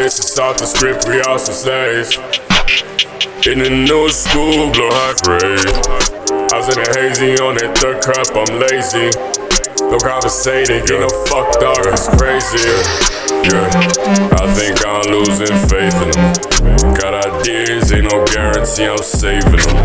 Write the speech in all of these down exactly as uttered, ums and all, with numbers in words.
lessons off the script, we all some slaves. In the new school, blow high grade. I was in a hazy on that third cup, I'm lazy. No conversating, get no fucked up, it's crazy. Yeah, I think I'm losing faith in them. Got ideas, ain't no guarantee I'm saving them.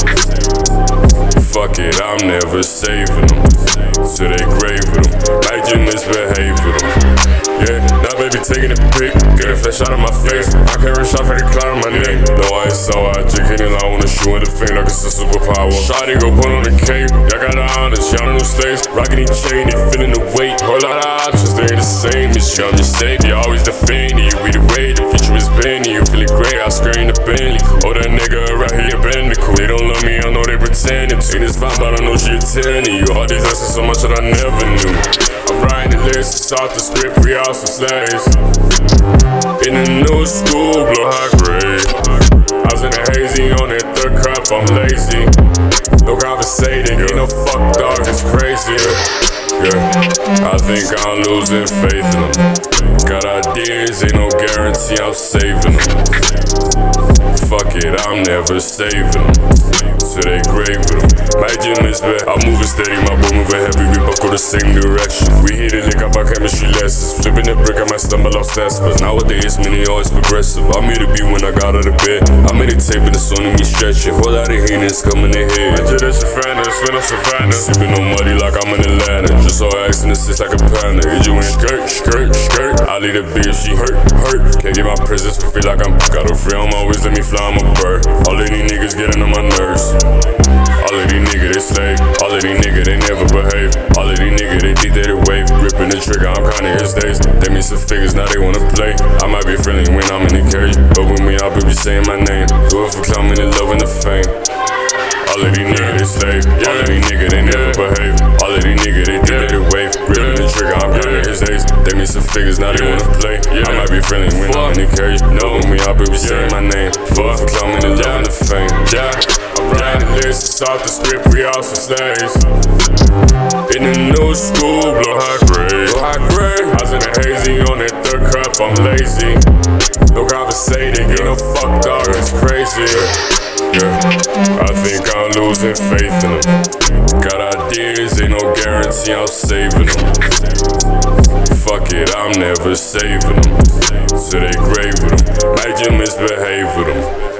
Fuck it, I'm never saving them. To they grave with them, like you misbehave with them. Yeah, now baby taking a pic, get a flash out of my face. I can't rush off at the cloud on my neck. No, I ain't so I drink it and I wanna shoot in the finger like it's a superpower. Shawty go put on the cape, y'all got the honors, y'all on the stage. Rockin' each chain, they feeling the weight. Whole lot of options, they ain't the same as you. I'm just safe, you always defending you. We the way, the future is bending. You feeling great, I screen the Bentley. Oh, that nigga right here, bending cool. They don't love me, I know they pretending to. This vibe, but I know she attending you. All these lessons so much that I never knew. I'm writing the lyrics, off the script, we all some slaves. In the new school, blow high grade. I was in a hazy on that third cup, I'm lazy. No conversating, ain't no fuck dog, it's crazy. Yeah, I think I'm losing faith in them. Got ideas, ain't no guarantee I'm saving them. Fuck it, I'm never saving them. To they grave with them. Might just misbehave. I'm moving steady, my boy moving heavy. We both go the same direction. We hit it, lick up our chemistry lessons. Flipping the brick, I might stumble off stats. But nowadays, many always progressive. I made a beat when I got out of bed. I made a tape and it's only me stretching. Whole lot of haters coming in here. I just a fan, spin on Savannah. Sipping on muddy like I'm in Atlanta. Just so accident, it's like a panda. Hit you in skirt, skirt, skirt. I leave the bitch, she hurt, hurt. Can't get my presence for free like I'm got a free. I'm always let me fly, I'm a bird. All of these niggas getting on my nerves. All of these niggas, they slave. All of these niggas, they never behave. All of these niggas, they think they the wave. Ripping the trigger, I'm counting his days. They mean some figures, now they wanna play. I might be friendly when I'm in the cage, but when we all be saying my name, do it for climbing the love and the fame. All of these niggas, they slave. All of these niggas, they never behave. All of these niggas, they think they the wave. Ripping the trigger, I'm counting his days. They mean some figures, now they wanna play. I might be friendly when I'm in the cage, but when we all be saying my name, do it for climbing the love and the fame. Yeah. I'm writing the lyrics off the script, we all some slaves. In the new school, blow high grade. Blow high grade. I was in a hazy on that third cup, I'm lazy. No conversating, ain't no fuck dog, it's crazy. Yeah, I think I'm losing faith in them. Got ideas, ain't no guarantee I'm saving them. Fuck it, I'm never saving them. To they grave with them, might just misbehave with them.